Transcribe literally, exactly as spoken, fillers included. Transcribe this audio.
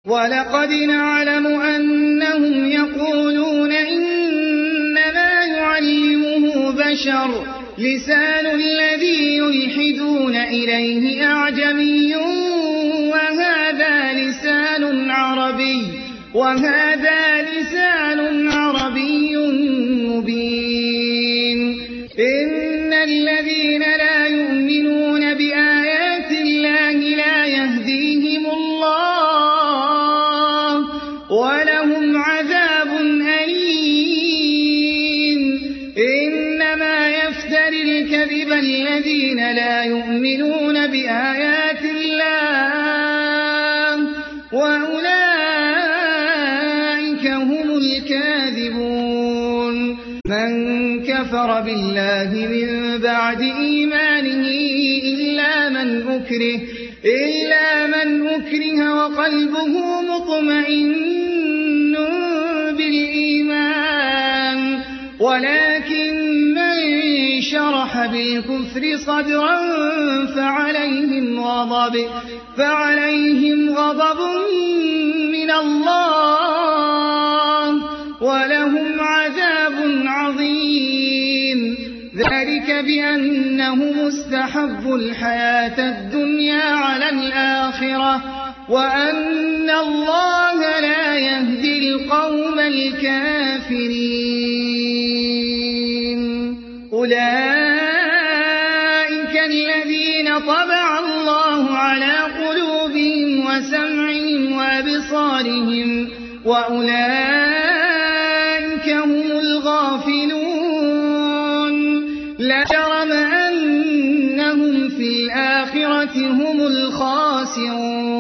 وَلَقَدْ نَعْلَمُ أَنَّهُمْ يَقُولُونَ إِنَّمَا يُعَلِّمُهُ بَشَرٌ لِّسَانُ الَّذِي يُلْحِدُونَ إِلَيْهِ أَعْجَمِيٌّ وَهَٰذَا لِسَانٌ عَرَبِيٌّ وَهَٰذَا لِسَانٌ عَرَبِيٌّ مُّبِينٌ إِنَّ الَّذِينَ لَا يُؤْمِنُونَ بِآيَاتِ اللَّهِ لَا يَهْدِيهِمُ اللَّهُ وَلَهُمْ عَذَابٌ أَلِيمٌ إِنَّمَا يَفْتَرِي الْكَذِبَ الَّذِينَ لَا يُؤْمِنُونَ بِآيَاتِ اللَّهِ وَأُولَٰئِكَ هُمُ الْكَاذِبُونَ مَن كَفَرَ بِاللَّهِ مِن بَعْدِ إِيمَانِهِ إِلَّا مَنْ أُكْرِهَ إِلَّا مَنْ أُكْرِهَ وَقَلْبُهُ مُطْمَئِنٌّ بِالْإِيمَانِ وَلَكِن مَّن شَرَحَ بِالْكُفْرِ صَدْرًا فَعَلَيْهِمْ غَضَبٌ فَعَلَيْهِمْ غَضَبٌ مِّنَ اللَّهِ وَلَهُمْ عَذَابٌ عَظِيمٌ ذَلِكَ بِأَنَّهُمُ اسْتَحَبُّوا الْحَيَاةَ الدُّنْيَا عَلَى الْآخِرَةِ وَأَنَّ اللَّهَ لَا يَهْدِي الْقَوْمَ الْكَافِرِينَ أُولَٰئِكَ الَّذِينَ طَبَعَ اللَّهُ عَلَىٰ قُلُوبِهِمْ وَسَمْعِهِمْ وَأَبْصَارِهِمْ وَأُولَٰئِكَ هُمُ الْغَافِلُونَ لَا جَرَمَ أَنَّهُمْ فِي الْآخِرَةِ هُمُ الْخَاسِرُونَ